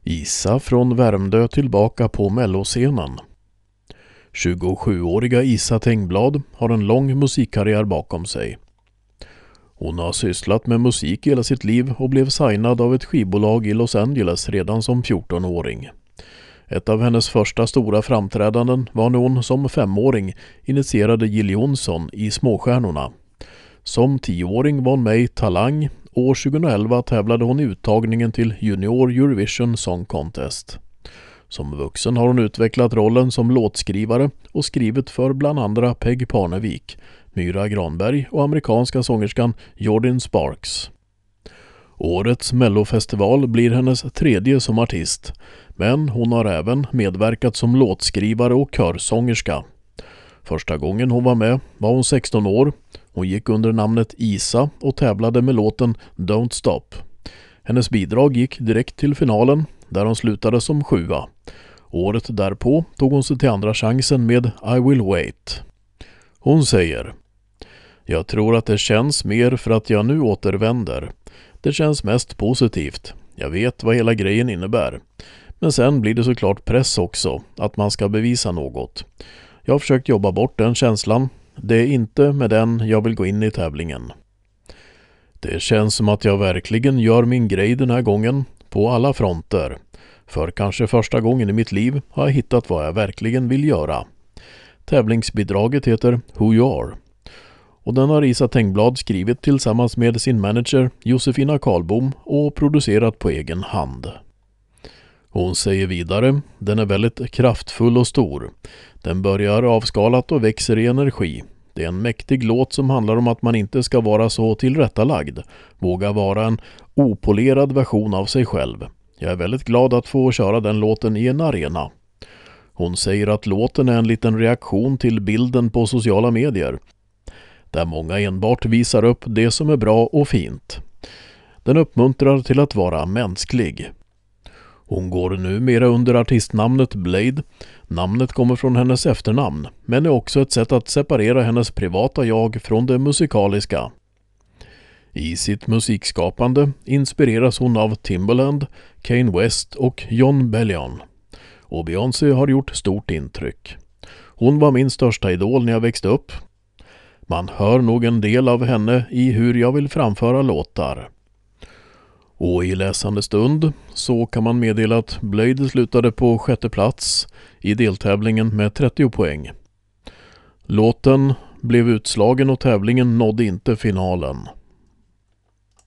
Isa från Värmdö tillbaka på melloscenen. 27-åriga Isa Tengblad har en lång musikkarriär bakom sig. Hon har sysslat med musik hela sitt liv och blev signad av ett skivbolag i Los Angeles redan som 14-åring. Ett av hennes första stora framträdanden var när hon som 5-åring initierade Jill Johnson i Småstjärnorna. Som 10-åring var hon med i Talang. År 2011 tävlade hon i uttagningen till Junior Eurovision Song Contest. Som vuxen har hon utvecklat rollen som låtskrivare och skrivit för bland andra Peg Parnevik, Myra Granberg och amerikanska sångerskan Jordin Sparks. Årets Mellofestival blir hennes 3:e som artist, men hon har även medverkat som låtskrivare och körsångerska. Första gången hon var med var hon 16 år. Hon gick under namnet Isa och tävlade med låten Don't Stop. Hennes bidrag gick direkt till finalen där hon slutade som 7:a. Året därpå tog hon sig till andra chansen med I Will Wait. Hon säger: "Jag tror att det känns mer för att jag nu återvänder. Det känns mest positivt. Jag vet vad hela grejen innebär. Men sen blir det såklart press också, att man ska bevisa något. Jag har försökt jobba bort den känslan. Det är inte med den jag vill gå in i tävlingen. Det känns som att jag verkligen gör min grej den här gången, på alla fronter. För kanske första gången i mitt liv har jag hittat vad jag verkligen vill göra." Tävlingsbidraget heter Who You Are. Och den har Isa Tengblad skrivit tillsammans med sin manager Josefina Karlbom och producerat på egen hand. Hon säger vidare: "Den är väldigt kraftfull och stor. Den börjar avskalat och växer i energi. Det är en mäktig låt som handlar om att man inte ska vara så tillrättalagd. Våga vara en opolerad version av sig själv. Jag är väldigt glad att få köra den låten i en arena." Hon säger att låten är en liten reaktion till bilden på sociala medier, där många enbart visar upp det som är bra och fint. Den uppmuntrar till att vara mänsklig. Hon går numera under artistnamnet Blade. Namnet kommer från hennes efternamn, men är också ett sätt att separera hennes privata jag från det musikaliska. I sitt musikskapande inspireras hon av Timbaland, Kanye West och Jon Bellion. Och Beyoncé har gjort stort intryck. Hon var min största idol när jag växte upp. Man hör nog en del av henne i hur jag vill framföra låtar. Och i läsande stund så kan man meddela att Blade slutade på 6:e plats i deltävlingen med 30 poäng. Låten blev utslagen och tävlingen nådde inte finalen.